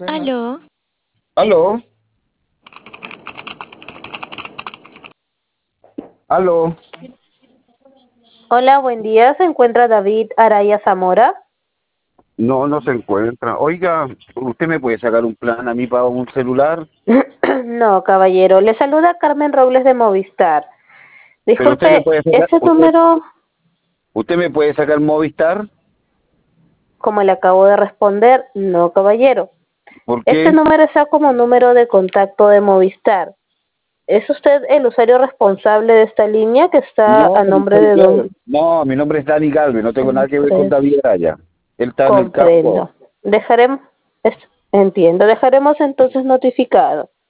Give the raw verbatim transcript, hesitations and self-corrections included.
Aló, Aló, aló. Hola, buen día. ¿Se encuentra David Araya Zamora? No, no se encuentra. Oiga, ¿usted me puede sacar un plan a mí para un celular? No, caballero. Le saluda Carmen Robles de Movistar. Pero usted me Disculpe, puede sacar, ese usted, número, usted me puede sacar Movistar. como le acabo de responder, no, caballero. ¿Por Este qué? número está como número de contacto de Movistar. ¿Es usted el usuario responsable de esta línea que está No, a nombre soy de yo. don No, mi nombre es Dani Galvez, no tengo nada que ver con Alfredo? David Araya. Él está en el campo. Comprendo. Dejaremos, es- entiendo, dejaremos entonces notificado